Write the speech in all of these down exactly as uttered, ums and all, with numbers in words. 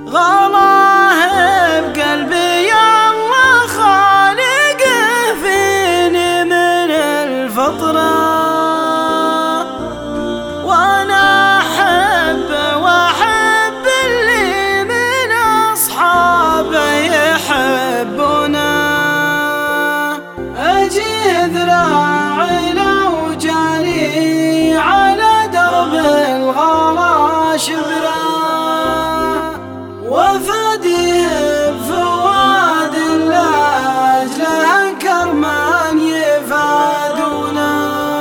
غلاه بقلبي الله خالق فيني من الفطرة، وانا احب واحب اللي من اصحابه يحبونه. اجي ذراعي لو جاني على درب الغلا شبره، وفديه بفواد لاجله كرمان يفادونه.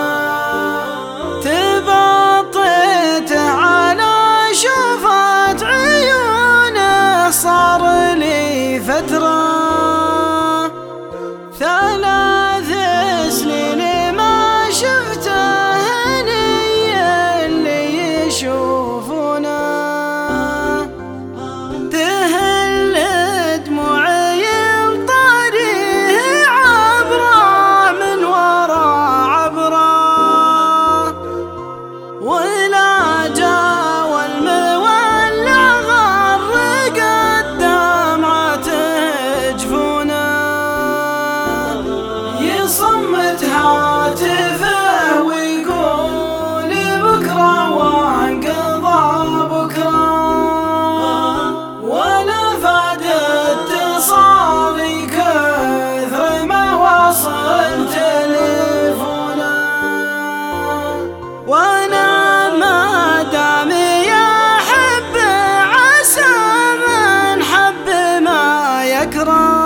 تبطيته على شفات عيونه صار لي فتره، ثلاث سنين ما شفته هني اللي يشوفونه. تهل دموعي الطريق عبره من ورا عبره، ولا جاوى المولع غرق الدمعة جفونه. يصمت هاتفه ويقول بكره وانقضى بكره، ولا فاد اتصالي كثر ما وصل تليفونه. وانا ما دامي احب عسى من حب ما يكره،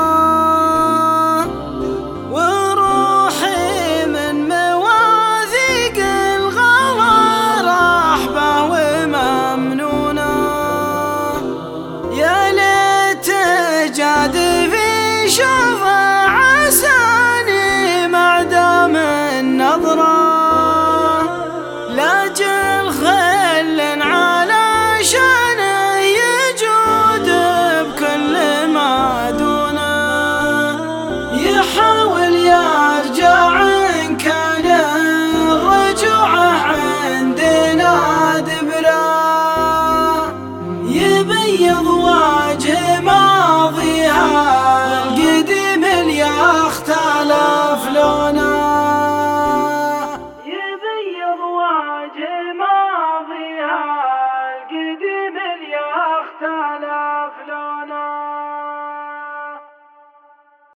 وروحي من مواثيق الغلا راحبه وممنونه. يا ليت جاد في شوفه عساني معدم النظره، لاجل خل علشانه يجود بكل ما دونه. يحاول يرجع إن كان الرجوع عندنا دبره، يبيض وجه ماضيها القديم اللي اختلف لونه. يبيض وجه